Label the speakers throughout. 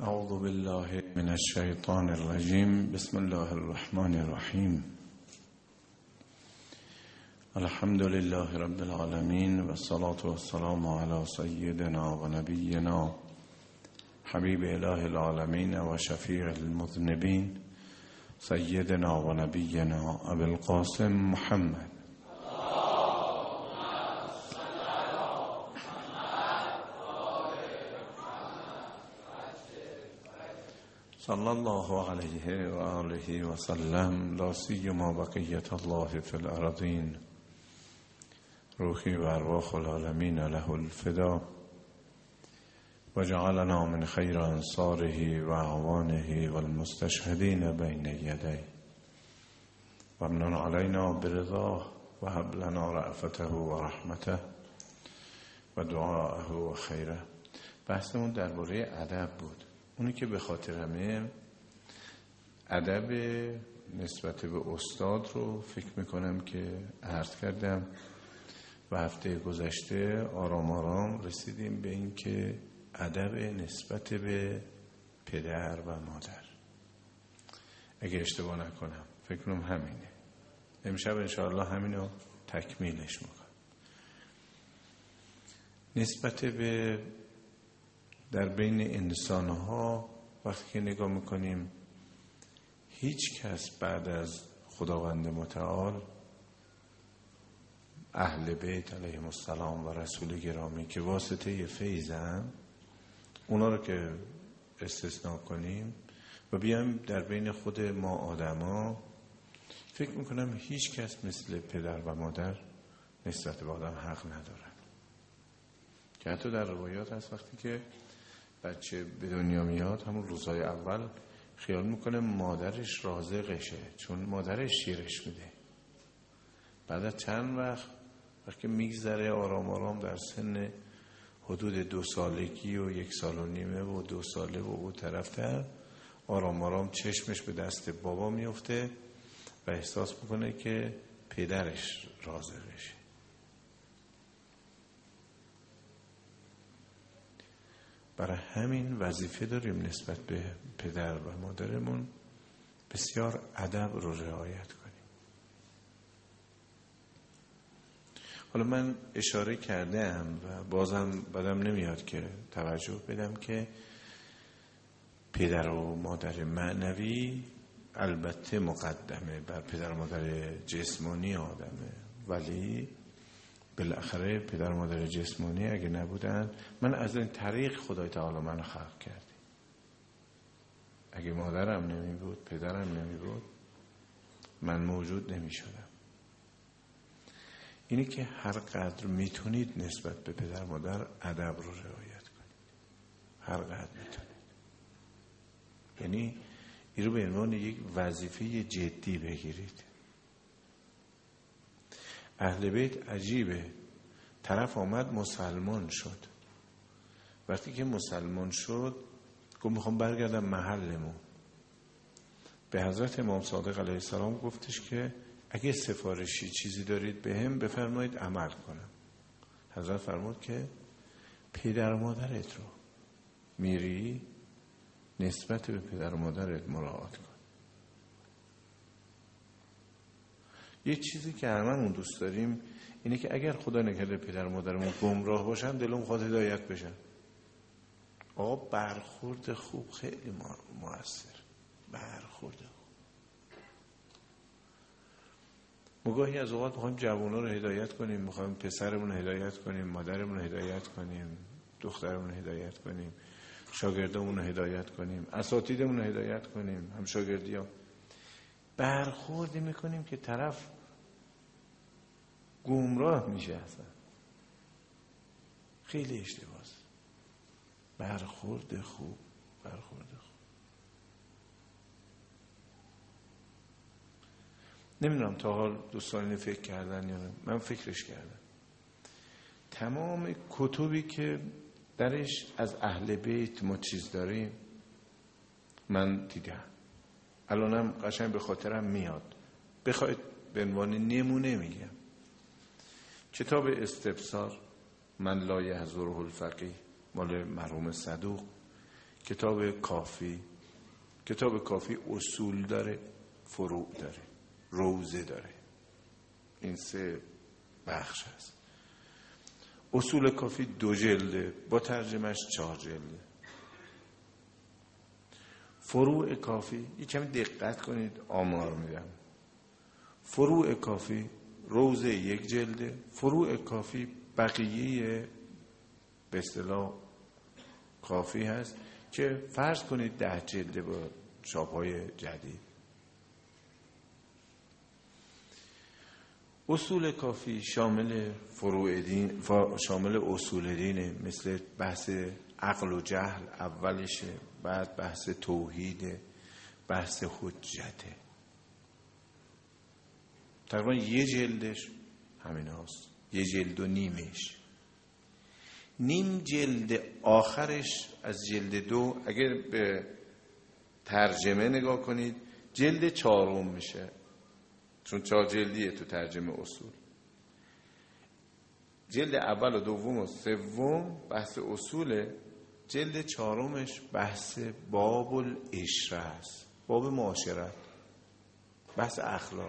Speaker 1: اعوذ بالله من الشیطان الرجیم. بسم الله الرحمن الرحیم. الحمد لله رب العالمین و الصلاة والسلام علی سیدنا و نبینا حبیب اله العالمین و شفیع المذنبین سیدنا و نبینا ابی القاسم محمد. صلی الله علیه و آله و سلم. لا سیما بقیت الله فی الارضین. روحی و ارواح العالمین له الفدا و جعلنا من خیر انصاره و اعوانه و المستشهدین بین یدیه و امنن علینا برضاه و هب لنا رأفته و رحمته و دعاءه و خیره. بحثمون درباره ادب بود. اونی که به خاطر همه ادب نسبت به استاد رو فکر میکنم که عرض کردم و هفته گذشته آرام آرام رسیدیم به این که ادب نسبت به پدر و مادر، اگه اشتباه نکنم فکر کنم همینه. امشب انشاءالله همینو تکمیلش میکنم. نسبت به در بین انسانها وقتی که نگاه میکنیم، هیچ کس بعد از خداوند متعال اهل بیت علیهم السلام و رسول گرامی که واسطه فیضن، اونا رو که استثناء کنیم و بیایم در بین خود ما آدما، فکر میکنم هیچ کس مثل پدر و مادر نسبت به آدم حق ندارن. که حتی در روایات هست وقتی که بچه به دنیا میاد، همون روزهای اول خیال میکنه مادرش رازقشه، چون مادرش شیرش میده. بعد از چند وقتی میگذره آرام آرام در سن حدود 2 سالگی و 1 سال و نیمه و 2 ساله و او طرفتر، آرام آرام چشمش به دست بابا میفته و احساس میکنه که پدرش رازقشه. برای همین وظیفه داریم نسبت به پدر و مادرمون بسیار ادب رو رعایت کنیم. حالا من اشاره کردم و بازم بدم نمیاد که توجه بدم که پدر و مادر معنوی البته مقدمه بر پدر و مادر جسمانی آدمه، ولی بالاخره پدر و مادر جسمانی اگه نبودن، من از این طریق خدای تعالی من خلق کرده. اگه مادرم نمی بود، پدرم نمی بود، من موجود نمی شدم. اینی که هر قدر میتونید نسبت به پدر مادر ادب رو رعایت کنید، هر قدر میتونید. یعنی این رو به عنوان یک وظیفه جدی بگیرید. اهل بیت عجیبه، طرف آمد مسلمان شد، وقتی که مسلمان شد گفت میخوام برگردم محلمون. به حضرت امام صادق علیه السلام گفتش که اگه سفارشی چیزی دارید به هم بفرمایید عمل کنم. حضرت فرمود که پدر و مادرت رو میری نسبت به پدر و مادرت مراعات کن. یه چیزی که هممون دوست داریم اینه که اگر خدا نکرده پدر و مادرمون گمراه باشن، دلم خواهد هدایت بشن. آقا برخورد خوب خیلی موثر. برخورد خوب. مگاهی از اوقات میخوایم جوونا رو هدایت کنیم، میخوایم پسرمون رو هدایت کنیم، مادرمون رو هدایت کنیم، دخترمون رو هدایت کنیم، شاگردمون رو هدایت کنیم، اساتیدمون رو هدایت کنیم، هم شاگردی‌ها. برخوردی میکنیم که طرف گمراه میشه. اصلا خیلی اشتباهه. برخورد خوب. نمیدونم تا حال دوستان اینو فکر کردن یا نه. من فکرش کردم. تمام کتبی که درش از اهل بیت ما چیز داریم من دیدم، الانم قشنگ به خاطرم میاد. بخواید به عنوان نمونه میگم. کتاب استبصار من لا یحضره الفقیه مال مرحوم صدوق کتاب کافی اصول داره، فروع داره، روزه داره. این 3 بخش هست. اصول کافی 2 جلده، با ترجمهش 4 جلده. فروع کافی، یه کمی دقت کنید، آمار میدم. فروع کافی روزه 1 جلده. فروع کافی بقیه به اصطلاح کافی هست که فرض کنید 10 جلده با چاپ‌های جدید. اصول کافی شامل فروع دین، شامل اصول دینه، مثل بحث عقل و جهل اولشه، بعد بحث توحید، بحث حجته. تقریبا 1 جلدش همین هاست، 1 جلد و نیمش. نیم جلد آخرش از جلد 2 اگر به ترجمه نگاه کنید جلد 4 میشه، چون 4 جلدیه تو ترجمه اصول. جلد اول و دوم و سوم بحث اصوله. جلد 4 بحث باب العشره است، باب معاشرت، بحث اخلاق.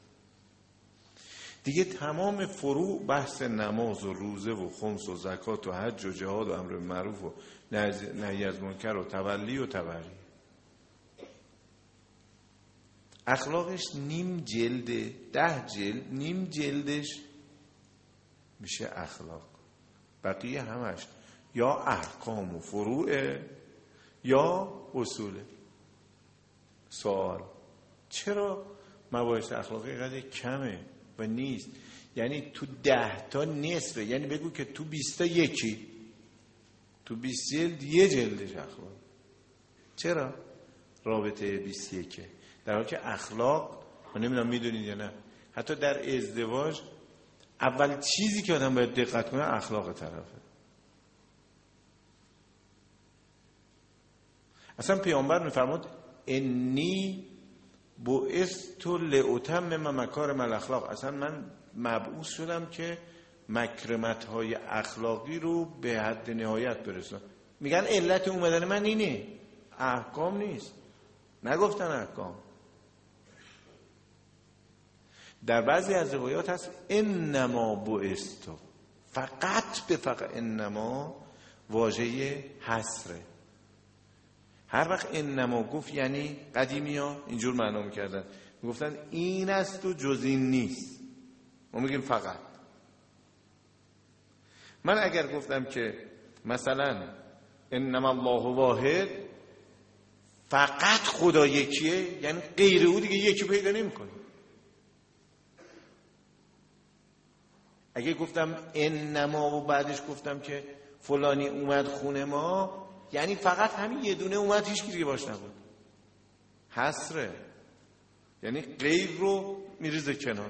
Speaker 1: دیگه تمام فروع بحث نماز و روزه و خمس و زکات و حج و جهاد و امر بالمعروف و نهی از منکر و تولی و تبری. اخلاقش نیم جلده، 10 جلد، نیم جلدش میشه اخلاق. بقیه همش یا احکام و فروع یا اصوله. سوال: چرا مباحث اخلاقی قدر کمه و نیست؟ یعنی تو 10 تا نصفه، یعنی بگو که تو 20 تا یکی، تو 20 جلد 1 جلدش اخلاق. چرا رابطه 21؟ در حالی که اخلاق، من نمیدونم میدونید یا نه، حتی در ازدواج اول چیزی که آدم باید دقت کنه اخلاق طرفه. اصلا پیامبر میفرمود انی بعثت لاتمم مکارم الاخلاق. اصلا من مبعوث شدم که مکرمت‌های اخلاقی رو به حد نهایت برسونم. میگن علت اومدن من اینه، احکام نیست. نگفتن احکام. در بعضی از روایات هست انما بعثت، فقط به فقط، انما واژه حصره. هر وقت انما گفت یعنی قدیمی ها اینجور معنا میکردن، میگفتن این است و جز این نیست. ما میگیم فقط. من اگر گفتم که مثلا انما الله واحد، فقط خدا یکیه، یعنی غیر او دیگه یکی پیدا نمی‌کنی. اگه گفتم انما و بعدش گفتم که فلانی اومد خونه ما، یعنی فقط همین یه دونه اومد، هیچ کی دیگه باش نبود. حصره، یعنی غیر رو میریزه کنار.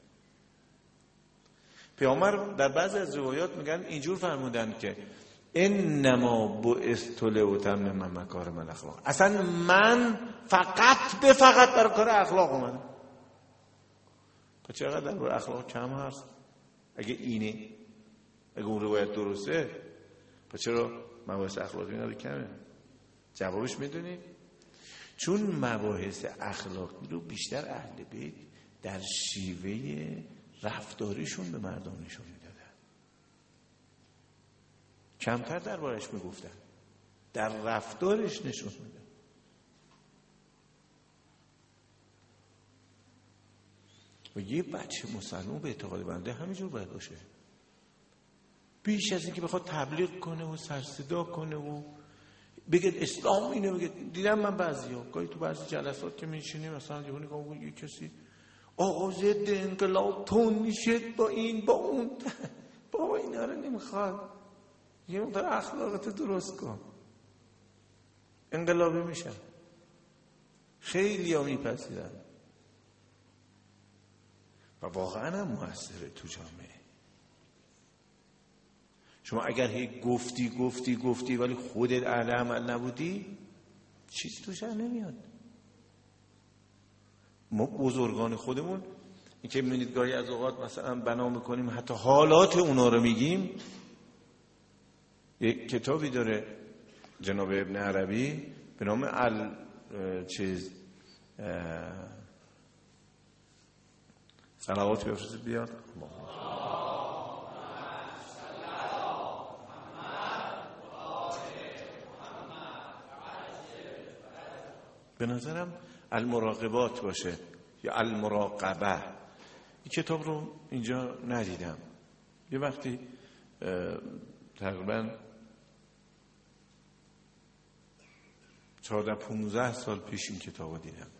Speaker 1: پیامبر در بعضی از روایات میگن اینجور فرمودن که انما بعثت لاتمم مکارم الاخلاق. اصلا من فقط به فقط برای کار اخلاق اومدم. پس چقدر در اخلاق کم هست؟ اگه اینه، اگه اون روایت درسته، پس چرا مباحث اخلاقی اینا کمه؟ جوابش میدونید؟ چون مباحث اخلاقی رو بیشتر اهل بیت در شیوه رفتاریشون به مردم نشون میدادن، کمتر دربارش میگفتن، در رفتارش نشون میدن. و یه بچه مسلمان به اعتقاد بنده همینجور باید باشه. بیش از این که بخواد تبلیغ کنه و سرصدا کنه و بگه اسلام اینه، بگه. دیدم من بعضیا گاهی تو بعضی جلسات که میشینیم مثلا یهو نگاه می‌کنم یه کسی آقا ضد انقلاب تون میشه با این با اون، بابا اینا رو نمیخواد. یه مقدار اخلاقت درست کن. انقلابی میشن، خیلی ها میپذیرن و واقعا هم موثره تو جامعه. شما اگر هی گفتی ولی خودت اهل عمل نبودی، چیزی توش نمیاد. ما بزرگان خودمون این که می‌بینید گاهی از اوقات مثلا بنا میکنیم حتی حالات اونا رو میگیم. یک کتابی داره جناب ابن عربی به نام صلوات بفرستید بیاد. به نظرم المراقبات باشه یا المراقبه. این کتاب رو اینجا ندیدم. یه وقتی تقریبا 14-15 سال پیش این کتاب رو دیدم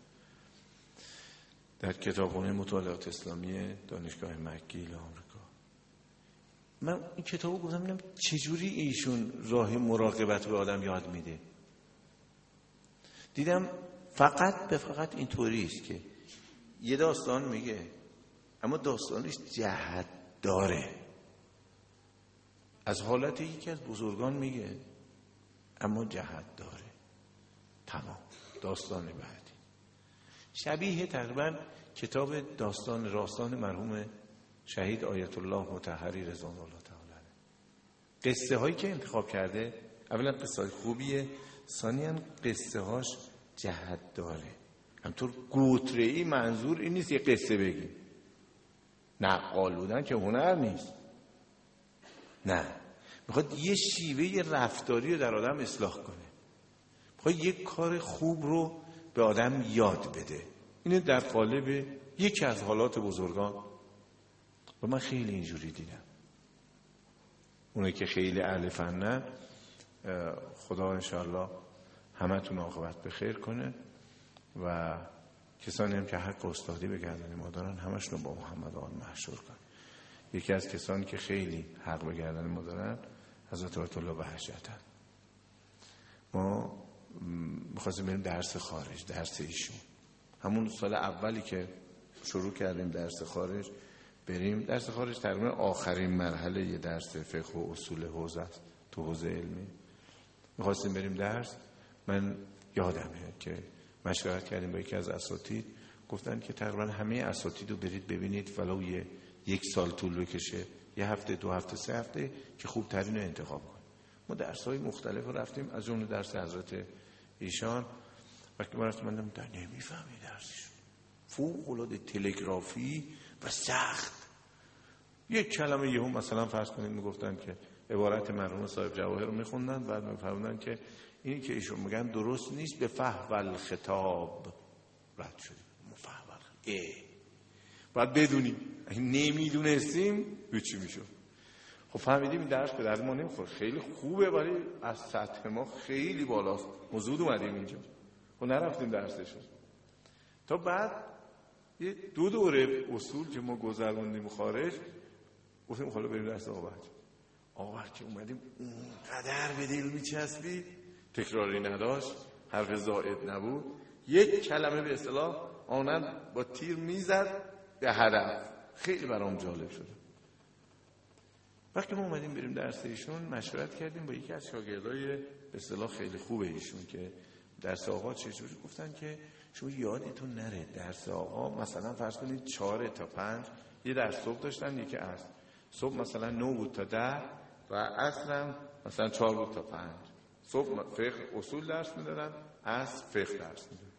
Speaker 1: در کتابخانه مطالعات اسلامی دانشگاه مکگیل آمریکا. من این کتاب رو گفتم ببینم چجوری ایشون راه مراقبت به آدم یاد میده. دیدم فقط اینطوری است که یه داستان میگه اما داستانش جهت داره، از حالت یکی از بزرگان میگه اما جهت داره. تمام. داستان بعدی شبیه تقریبا کتاب داستان راستان مرحوم شهید آیت الله مطهری رضوان الله تعالی. قصه هایی که انتخاب کرده اولا قصه های خوبیه، ثانیاً قصه هاش جهت داره. همطور گوتره‌ای منظور این نیست یه قصه بگیم، نقال بودن که هنر نیست، نه، میخواد یه شیوه رفتاری رو در آدم اصلاح کنه، میخواد یک کار خوب رو به آدم یاد بده. اینه در قالب یکی از حالات بزرگان و من خیلی اینجوری دیدم. اونه که خیلی اهل فنه، خدا انشاءالله همتون عاقبت به خیر کنه و کسانی هم که حق استادی به گردن ما دارن همشون با محمد آل محشور کن. یکی از کسانی که خیلی حق به گردن ما دارن حضرت آیت الله بهجت. ما می‌خواستیم بریم درس خارج، درس ایشون. همون سال اولی که شروع کردیم درس خارج بریم، درس خارج تقریبا آخرین مرحله یه درس فقه و اصول حوزه است تو حوزه علمی. می‌خواستیم بریم درس، من یادمه که مشورت کردیم با یکی از اساتید، گفتن که تقریبا همه اساتید رو برید ببینید ولو یک سال طول بکشه، یه هفته، 2 هفته، 3 هفته که خوبترین رو انتخاب کنیم. ما درس‌های مختلف رو رفتیم، از جمله درس حضرت ایشان. وقتی ما رفتیم من نمیفهمی درسشون، فوق‌العاده تلگرافی و سخت. یک کلمه یهو مثلا فرض کنید میگفتن که عبارت مرحوم صاحب جواهر رو میخوندن، بعد میفهمیدن که اینی که ایشون میگن درست نیست، به فحو الخطاب رد شد. مفحول بعد بدونیم، نمیدونستیم چی میشد. خب فهمیدیم این درس به درد ما نمیخوره، خیلی خوبه ولی از سطح ما خیلی بالاست، موضوع اومدیم اینجا و نرفتیم درسشون. تا بعد یه 2 دوره اصول که ما گذروندیم خارج، گفتیم حالا بریم درس آقا که اومدیم اونقدر به دل میچسبید، تکراری نداشت، حرف زائد نبود، یک کلمه به اصطلاح آنند با تیر میزد به هدف. خیلی برام جالب شد. وقتی ما اومدیم بریم درس ایشون مشورت کردیم با یکی از شاگردای به اصطلاح خیلی خوبه ایشون که درس آقا چجوری، گفتن که شما یادتون نره درس آقا مثلا فرض کنید 4 تا 5 یه درس صبح داشتن، یکی عصر. صبح مثلا 9 بود تا 10 و عصرم مثلا 4 بود تا 5. صبح فقه اصول درس میدادن، عصر فقه درس میدادن.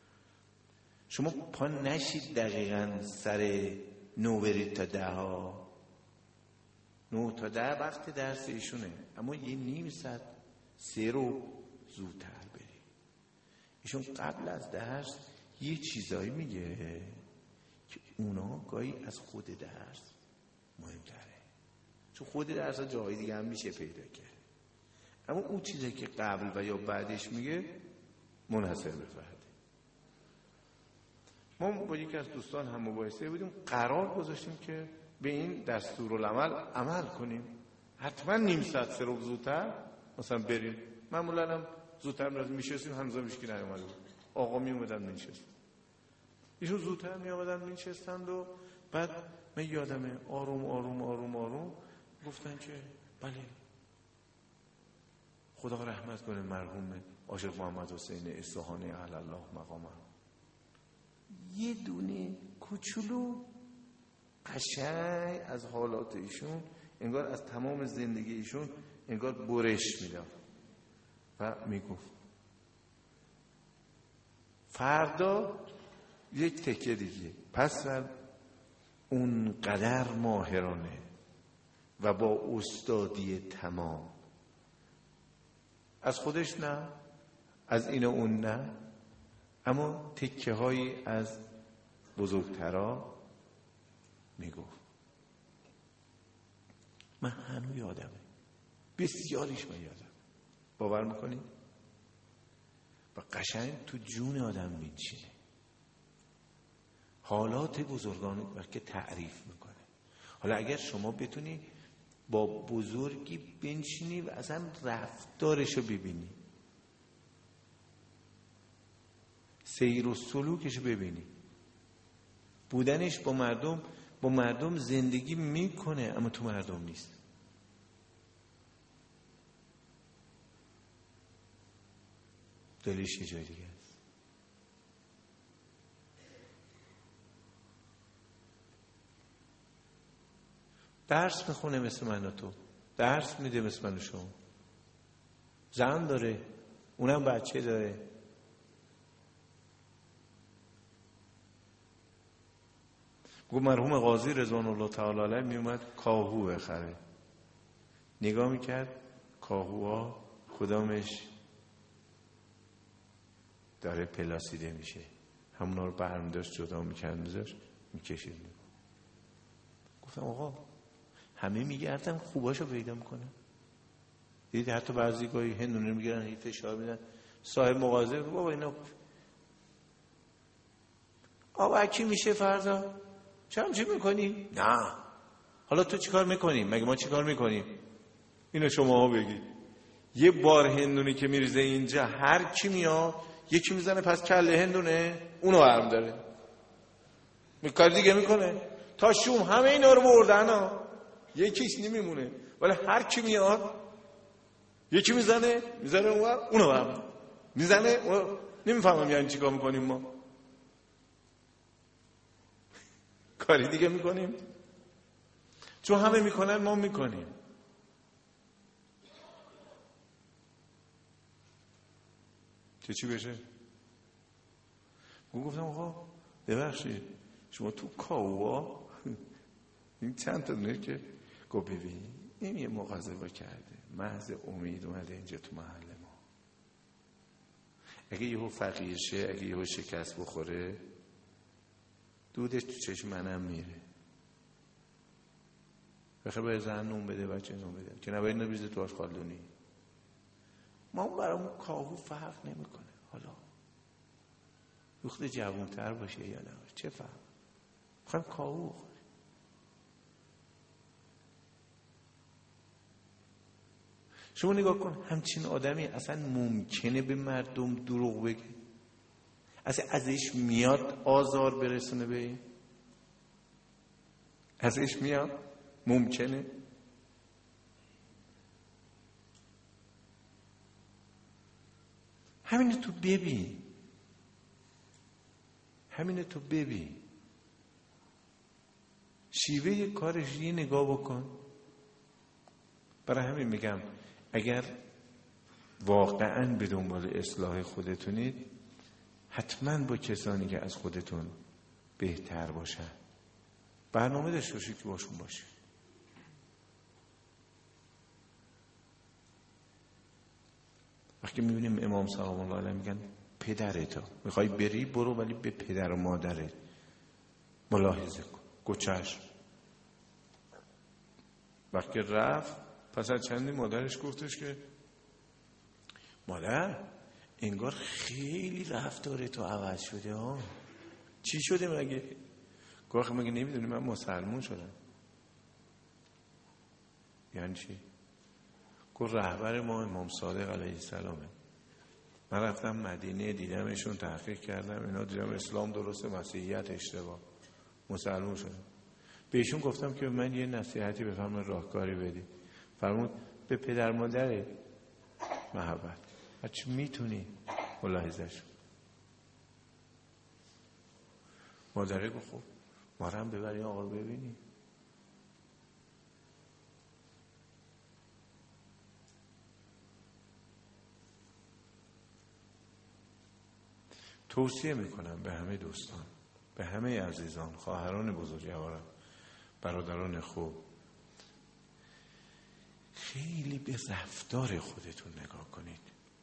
Speaker 1: شما پا نشید دقیقاً سر 9 برید تا 10 ها. 9 تا 10 وقت درس ایشونه، اما یه نیم ساعت 3 رو زودتر برید. ایشون قبل از درس یه چیزایی میگه که اونا گاهی از خود درس مهمتره، چون خود درس جای دیگه هم میشه پیدا کرد، اما اون چیزی که قبل و یا بعدش میگه منحصر به فرده. ما با یکی از دوستان هم مباحثه بودیم، قرار گذاشتیم که به این دستورالعمل عمل کنیم، حتما نیم ساعت 3 رو زودتر مثلا بریم. معمولا هم زودتر میشستیم، هنوز میشکی نیومده بود، آقا میومدن میشستن، ایشون زودتر میامدن میشستند و بعد من یادمه آروم آروم آروم آروم گفتن که بله خدا رحمت کنه مرحوم عاشق محمد حسین اصفهانی علی الله مقامه. یه دونه کوچولو قشنگ از حالات ایشون، انگار از تمام زندگی ایشون انگار برش میدم. و میگفت. فردا یک تکه دیگه. پس اون قدر ماهرانه و با استادی تمام، از خودش نه، از این و اون نه، اما تکه هایی از بزرگترا میگفت. من هنوز یادمه، بسیاریش من یادم. باور میکنید؟ و قشنگ تو جون آدم میچینه. حالات بزرگان وقتی تعریف میکنه. حالا اگر شما بتونی با بزرگی بنشینی و اصلا رفتارشو ببینی، سیر و سلوکشو ببینی، بودنش با مردم زندگی میکنه اما تو مردم نیست. دلش یه جای دیگه است. درس میخونه مثل من و تو، درس میده مثل من و شما، زن داره، اونم بچه داره. گفت مرحوم قاضی رضوان الله تعالی علیه میومد کاهو بخره، نگاه میکرد کاهوها کدامش داره پلاسیده میشه، همونا رو برمی داشت جدا میکرد میذاشت میکشید. گفتم آقا همه میگردن خوباشو پیدا میکنن. دیدی حتی بعضی گاهی هندونه میگیرن هی فشار میدن، صاحب مغازه بابا اینا آقا کی میشه فردا؟ چی میکنی؟ نه. حالا تو چیکار میکنی؟ مگه ما چیکار میکنیم؟ اینو شماها بگید. یه بار هندونه که میریزه اینجا، هر کی میاد یکی میزنه پس کله هندونه اونو برم داره کار دیگه میکنه تا شوم همه اینا رو بردن ها، یکیش نمیمونه. ولی هر کی میاد یکی میزنه اونو برم میزنه نمیفهمم یعنی چیکار میکنیم ما. کاری دیگه میکنیم چون همه میکنن ما میکنیم. چی بشه؟ گفتم آقا ببخشید شما تو کاوا این چند تا دونه که گفت ببین این یه مغازه کرده، محض امید اومده اینجا تو محل ما. اگه یهو فقیر شه، اگه یهو شکست بخوره، دودش تو چشم منم میره. بخیر باید زن نون بده، بچه نون بده، که نباید نبیزه تو آشغالدونی. ما اون برامون کاهو فرق نمیکنه. حالا وقت جوانتر باشه یا نباشه چه فرق؟ میخوایم کاهو بخوریم. شما نگاه کن همچین آدمی اصلا ممکنه به مردم دروغ بگه؟ اصلا ازش میاد آزار برسونه به این؟ ازش میاد؟ ممکنه؟ همینه تو ببین شیوه کارش یه نگاه بکن. برای همین میگم اگر واقعاً به دنبال اصلاح خودتونید حتما با کسانی که از خودتون بهتر باشن برنامه داشته باشید که باشون باشید. وقتی میبینیم امام سلام الله علیه میگن پدرتو میخوای بری برو ولی به پدر و مادرت ملاحظه کن. گوچش وقتی رفت پس از چندی مادرش گفتش که مادر انگار خیلی رفتار تو عوض شده ها. چی شده مگه؟ گفت مگه نمیدونی من مسلمون شدم. یعنی چی؟ گفت رهبر ما امام صادق علیه السلامه. من رفتم مدینه دیدمشون، تحقیق کردم اینا، دیدم اسلام درسته مسیحیت اشتباه، مسلمون شدم. بهشون گفتم که من یه نصیحتی بفرمایید راهکاری بدید. فرمود به پدر مادر محبت هرچی میتونی ملاحظه‌ش. مادره گفت خب ما رو هم ببری آقا رو ببینی. توصیه میکنم به همه دوستان، به همه عزیزان، خواهران بزرگوارم، برادران خوب، خیلی به رفتار خودتون نگاه کنید.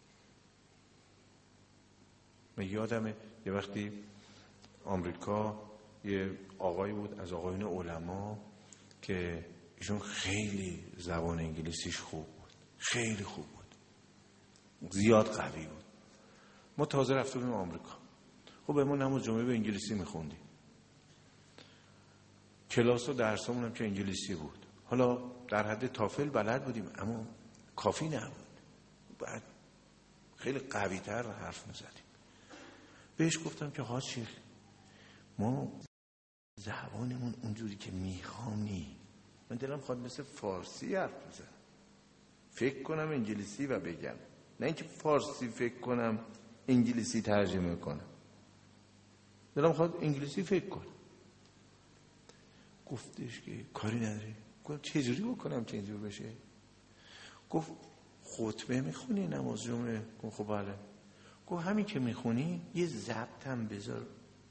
Speaker 1: من یادمه یه وقتی آمریکا یه آقایی بود از آقایون علما که ایشون خیلی زبان انگلیسیش خوب بود، خیلی خوب بود، زیاد قوی بود. ما تازه رفته بودیم آمریکا. خب به ما نماز جمعه به انگلیسی میخوندیم، کلاس و درسامون هم که انگلیسی بود. حالا در حد تافل بلد بودیم اما کافی نبود، بعد خیلی قوی تر حرف میزدیم. بهش گفتم که حاجی ما زبانمون اونجوری که میخوام نی، من دلم خواهد مثل فارسی حرف بزنم، فکر کنم انگلیسی و بگم، نه اینکه فارسی فکر کنم انگلیسی ترجمه کنم. دلم خواهد انگلیسی فکر کنم. گفتش که کاری نداری. گفتم چجوری بکنم که اینجور بشه؟ گفت خطبه میخونی نماز جمعه؟ گفت خب بله. گفت همین که میخونی یه ضبط هم بذار،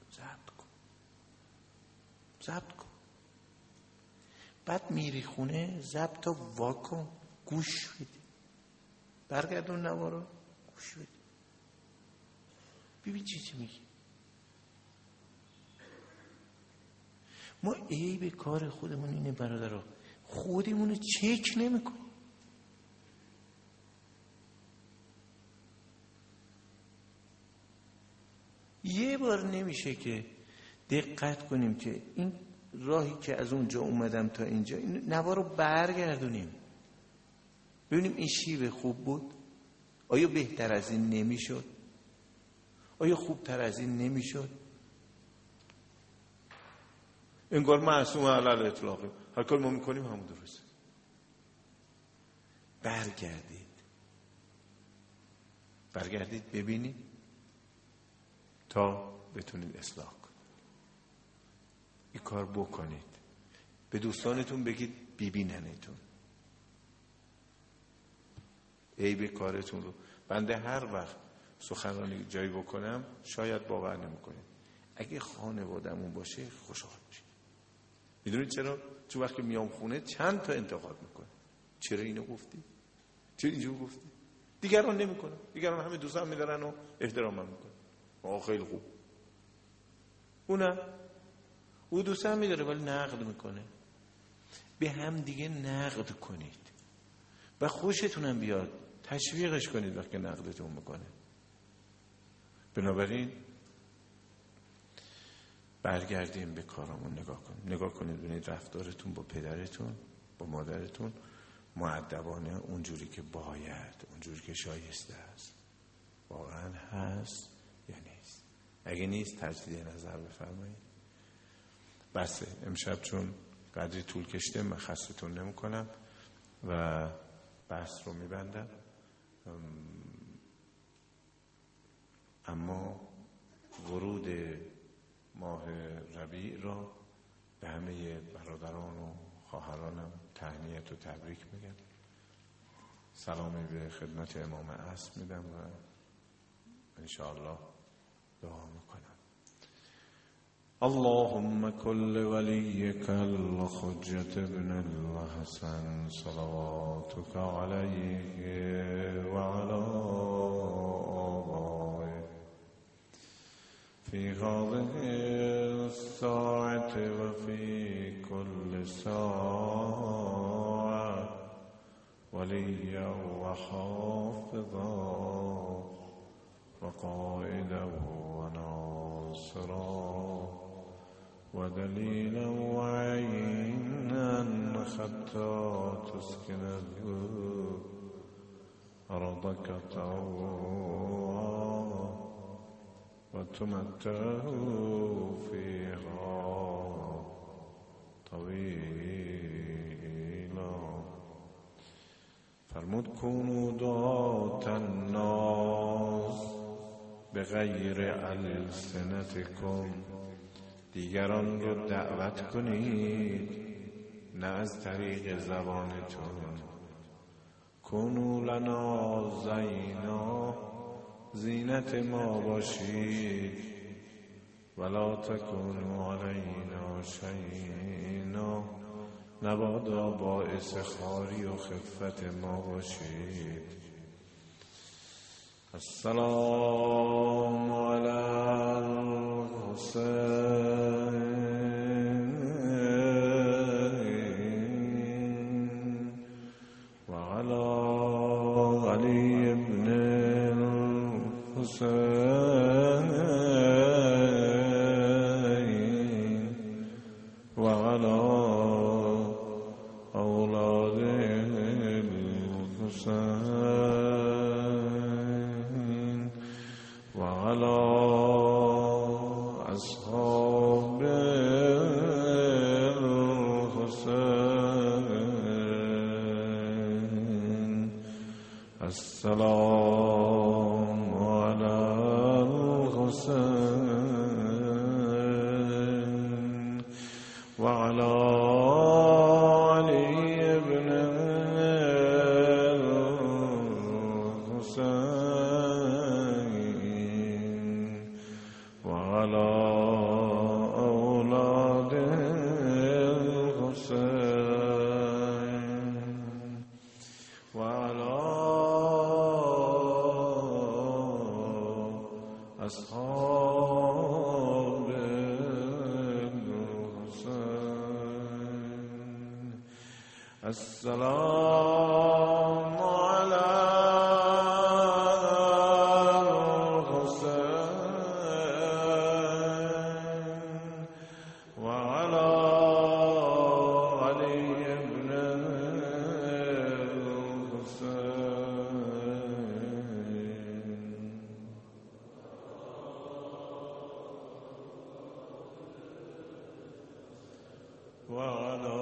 Speaker 1: ضبط کن. بعد میری خونه ضبط رو واکن، گوش بده، برگردون نما رو گوش بده، ببین چی میگی. ما عیب کار خودمون اینه برادرها، خودمون رو چک نمی‌کنیم. یه بار نمیشه که دقت کنیم که این راهی که از اونجا اومدم تا اینجا این نوا رو برگردونیم، ببینیم این شیوه خوب بود؟ آیا بهتر از این نمیشد؟ آیا خوبتر از این نمیشد؟ انگار معصوم علی الاطلاق، هر کار ما میکنیم همون درسته. برگردید ببینید تا بتونید اصلاح کنید. این کار بکنید، به دوستانتون بگید ببیننتون عیب کارتون رو. بنده هر وقت سخنرانی جایی بکنم شاید باور نمیکنید، اگه خانوادمون باشه خوشحال میشه. میدونید چرا؟ چون وقتی میام خونه چند تا انتقاد میکنه، چرا اینو گفتی؟ چرا اینجور گفتی؟ دیگران نمیکنه، دیگران همه دوستان میدارن و احترام میکنه، خیلی خوب. او دوستان میداره ولی نقد میکنه. به هم دیگه نقد کنید و خوشتونم بیاد تشویقش کنید وقتی نقدتون میکنه. بنابراین برگردیم به کارامون نگاه کنید ببینید رفتارتون با پدرتون، با مادرتون مؤدبانه اونجوری که باید، اونجوری که شایسته است واقعا هست یا نیست؟ اگه نیست تجدید نظر بفرمایید. بسه امشب چون قدری طول کشته من خستتون نمی کنم و بحث رو میبندم. اما ورود ماه ربیع را به همه برادران و خواهرانم تهنیت و تبریک میگم. سلامی به خدمت امام عصر میدم و انشاءالله دعا میکنم. اللهم كل وليك الحجة ابن الحسن صلواتك عليه وعلى آبائه في هذه الساعة وفي كل ساعة وليا وحافظا وقائدا وناصرا ودليلا وعينا حتى تسكنه أرضك طوعا وتمتعه فيها طويلا. فرمود كونوا دعاة الناس بغیر السنتکم، دیگران رو دعوت کنید نه از طریق زبانتون. کنوا لنا زینا زینت ما باشید ولا تکونوا علینا شیئا، نبادا باعث خواری و خفت ما باشید. السلام علی الحسین و علی علی ابن الحسین و علی اولاد الحسین و علی اصحاب الحسین. السلام علی الحسین و علی علی ابن الحسین و علی اولاد الحسین و علی اصحاب الحسین. السلام علی الحسین و علی علی ابن الحسین و علی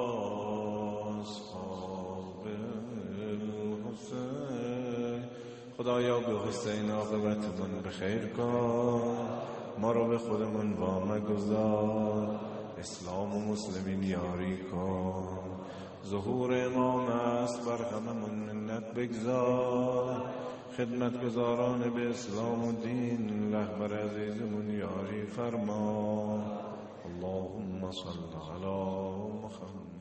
Speaker 1: اصحاب الحسین. خدایا به حسین عاقبتمون بخیر کن، ما رو به خودمون وامگذار، اسلام و مسلمین یاری کن، ظهور امام است بر هممون منت بگذار، خدمتگزاران به اسلام و دین رهبر عزیزمون یاری فرما. اللهم صل علی محمد.